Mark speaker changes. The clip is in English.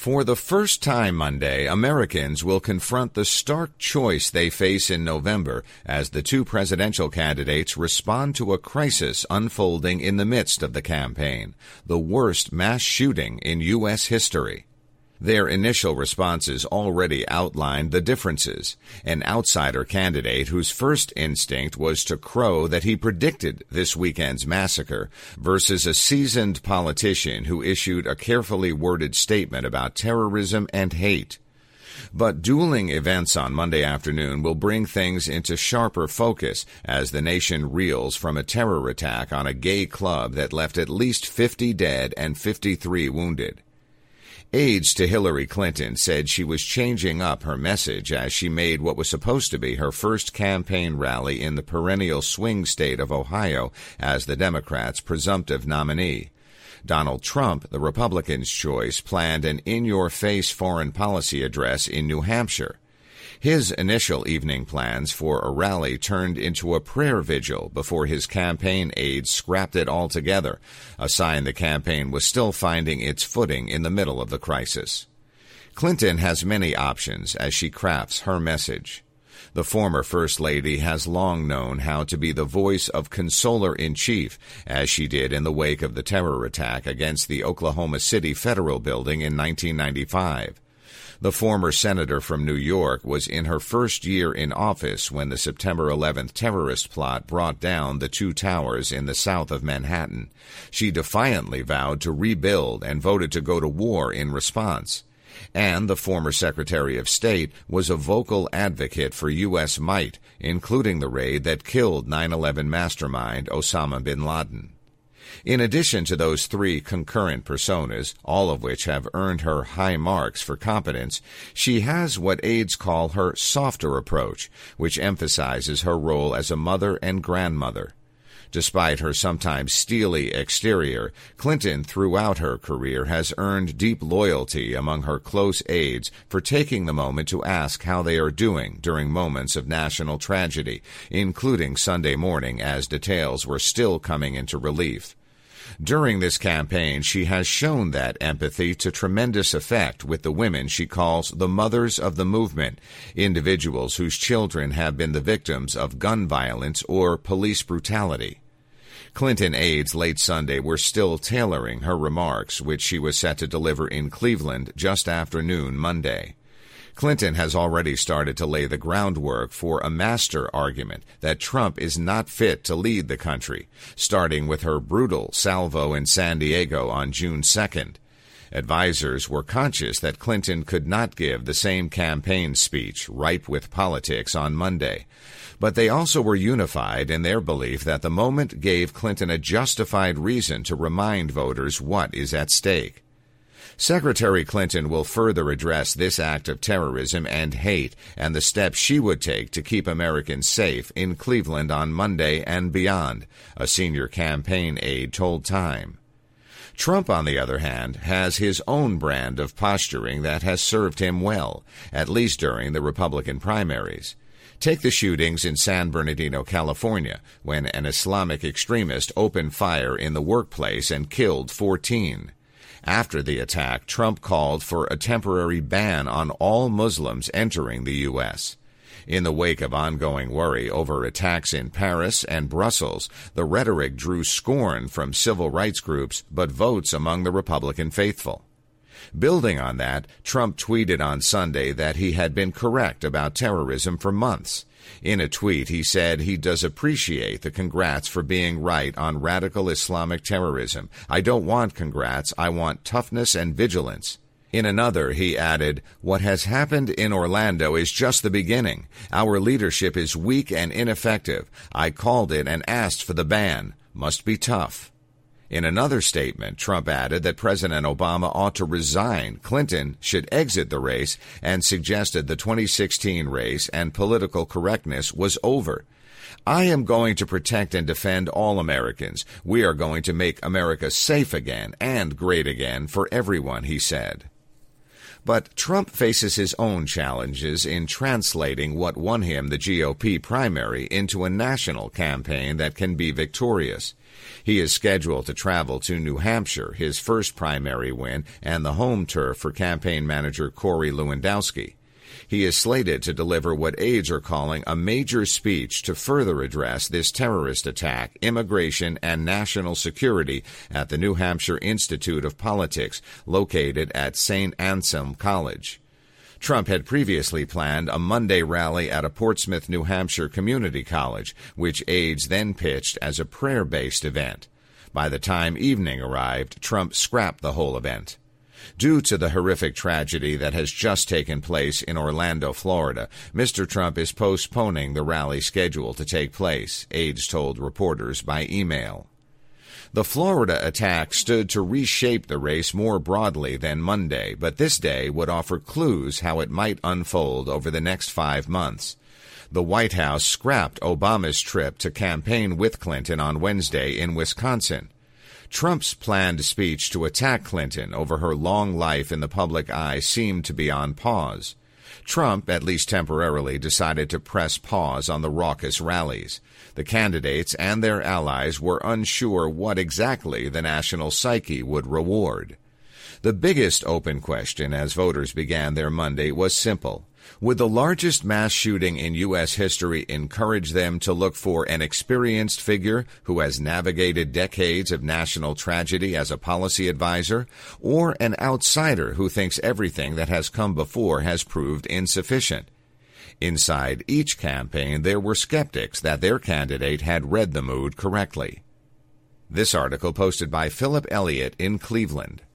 Speaker 1: For the first time Monday, Americans will confront the stark choice they face in November as the two presidential candidates respond to a crisis unfolding in the midst of the campaign, the worst mass shooting in U.S. history. Their initial responses already outlined the differences. An outsider candidate whose first instinct was to crow that he predicted this weekend's massacre versus a seasoned politician who issued a carefully worded statement about terrorism and hate. But dueling events on Monday afternoon will bring things into sharper focus as the nation reels from a terror attack on a gay club that left at least 50 dead and 53 wounded. Aides to Hillary Clinton said she was changing up her message as she made what was supposed to be her first campaign rally in the perennial swing state of Ohio as the Democrats' presumptive nominee. Donald Trump, the Republicans' choice, planned an in-your-face foreign policy address in New Hampshire. His initial evening plans for a rally turned into a prayer vigil before his campaign aides scrapped it altogether, a sign the campaign was still finding its footing in the middle of the crisis. Clinton has many options as she crafts her message. The former First Lady has long known how to be the voice of consoler-in-chief, as she did in the wake of the terror attack against the Oklahoma City Federal Building in 1995. The former senator from New York was in her first year in office when the September 11th terrorist plot brought down the two towers in the south of Manhattan. She defiantly vowed to rebuild and voted to go to war in response. And the former Secretary of State was a vocal advocate for U.S. might, including the raid that killed 9/11 mastermind Osama bin Laden. In addition to those three concurrent personas, all of which have earned her high marks for competence, she has what aides call her softer approach, which emphasizes her role as a mother and grandmother. Despite her sometimes steely exterior, Clinton throughout her career has earned deep loyalty among her close aides for taking the moment to ask how they are doing during moments of national tragedy, including Sunday morning as details were still coming into relief. During this campaign, she has shown that empathy to tremendous effect with the women she calls the mothers of the movement, individuals whose children have been the victims of gun violence or police brutality. Clinton aides late Sunday were still tailoring her remarks, which she was set to deliver in Cleveland just after noon Monday. Clinton has already started to lay the groundwork for a master argument that Trump is not fit to lead the country, starting with her brutal salvo in San Diego on June 2nd. Advisers were conscious that Clinton could not give the same campaign speech ripe with politics on Monday, but they also were unified in their belief that the moment gave Clinton a justified reason to remind voters what is at stake. Secretary Clinton will further address this act of terrorism and hate and the steps she would take to keep Americans safe in Cleveland on Monday and beyond, a senior campaign aide told Time. Trump, on the other hand, has his own brand of posturing that has served him well, at least during the Republican primaries. Take the shootings in San Bernardino, California, when an Islamic extremist opened fire in the workplace and killed 14. After the attack, Trump called for a temporary ban on all Muslims entering the U.S. In the wake of ongoing worry over attacks in Paris and Brussels, the rhetoric drew scorn from civil rights groups but votes among the Republican faithful. Building on that, Trump tweeted on Sunday that he had been correct about terrorism for months. In a tweet, he said he does appreciate the congrats for being right on radical Islamic terrorism. I don't want congrats, I want toughness and vigilance. In another, he added, "What has happened in Orlando is just the beginning. Our leadership is weak and ineffective. I called it and asked for the ban. Must be tough." In another statement, Trump added that President Obama ought to resign, Clinton should exit the race, and suggested the 2016 race and political correctness was over. "I am going to protect and defend all Americans. We are going to make America safe again and great again for everyone," he said. But Trump faces his own challenges in translating what won him the GOP primary into a national campaign that can be victorious. He is scheduled to travel to New Hampshire, his first primary win and the home turf for campaign manager Corey Lewandowski. He is slated to deliver what aides are calling a major speech to further address this terrorist attack, immigration, and national security at the New Hampshire Institute of Politics, located at St. Anselm College. Trump had previously planned a Monday rally at a Portsmouth, New Hampshire community college, which aides then pitched as a prayer-based event. By the time evening arrived, Trump scrapped the whole event. Due to the horrific tragedy that has just taken place in Orlando, Florida, Mr. Trump is postponing the rally scheduled to take place, aides told reporters by email. The Florida attack stood to reshape the race more broadly than Monday, but this day would offer clues how it might unfold over the next 5 months. The White House scrapped Obama's trip to campaign with Clinton on Wednesday in Wisconsin. Trump's planned speech to attack Clinton over her long life in the public eye seemed to be on pause. Trump, at least temporarily, decided to press pause on the raucous rallies. The candidates and their allies were unsure what exactly the national psyche would reward. The biggest open question as voters began their Monday was simple. Would the largest mass shooting in U.S. history encourage them to look for an experienced figure who has navigated decades of national tragedy as a policy advisor, or an outsider who thinks everything that has come before has proved insufficient? Inside each campaign, there were skeptics that their candidate had read the mood correctly. This article posted by Philip Elliott in Cleveland.